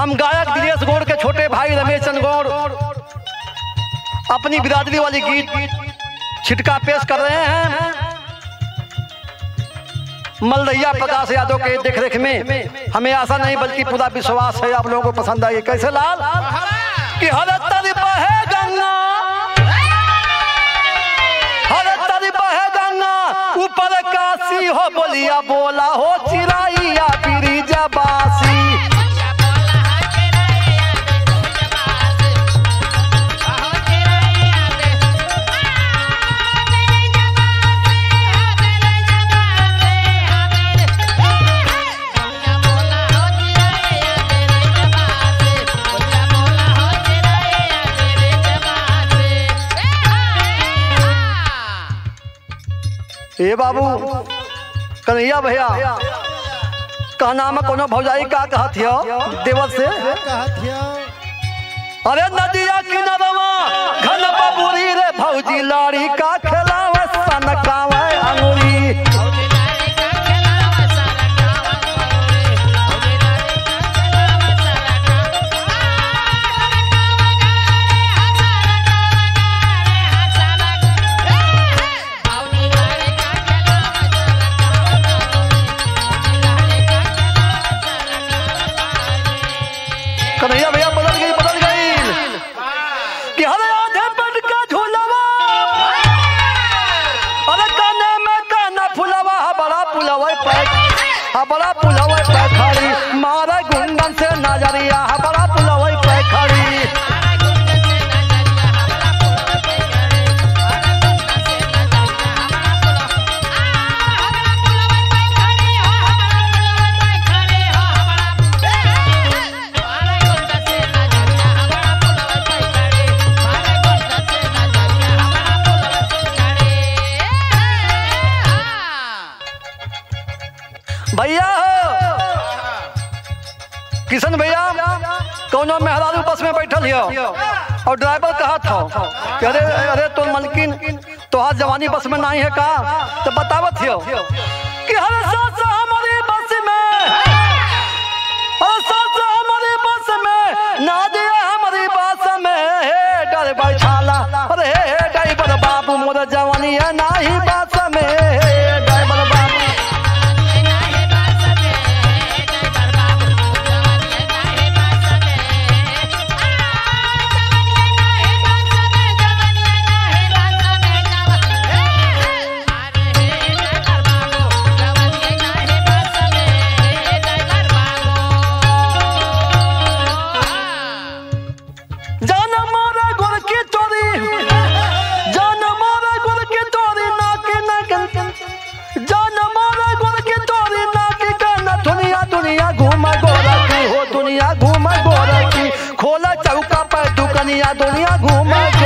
हम गायक दिनेश गौड़ के छोटे भाई रमेश चंद्र गौड़ अपनी बिरादरी वाली गीत छिटका पेश कर रहे हैं। मलदैया प्रकाश यादव के देखरेख में हमें आशा नहीं बल्कि पूरा विश्वास है आप लोगों को पसंद आएगी। कैसे लाल कि हर तरफ है गंगा, हर तरफ है गंगा, ऊपर काशी हो बोलिया बोला हो चिराइया पीरी जबासी। ए बाबू कन्हैया भैया का नाम कोनो भौजाई का कहत हो देवत से अरे नदिया किनारवा घन बबूरी रे भौजी लाड़ी का खेलावे सनकावे अंगूरी। कन्हैया भैया बदल गई कि हर आधे बन का झूलवा, अरे काने में काना फुलवा, बड़ा पुलवा बड़ा पुलवा पैखाड़ी मारे गुंडन से नजरिया, बड़ा पुलवा पैखाड़ी। भैया किशन भैया कौनो मेहरारू बस में बैठल हो और ड्राइवर कहा था कि अरे अरे तो मलकिन तोहार जवानी बस में नहीं है का, तो बतावत हो कि हर साथ हमारी बस में, हर साथ हमारी बस में ना दिया हमारी बस में हे ड्राइवर छाला, अरे हे ड्राइवर बाबू मोर जवानी है नहीं बस में, हे ड्राइवर बाबू। दुनिया घूम गोरखी खोला चौका पर दुकनिया दुनिया घूम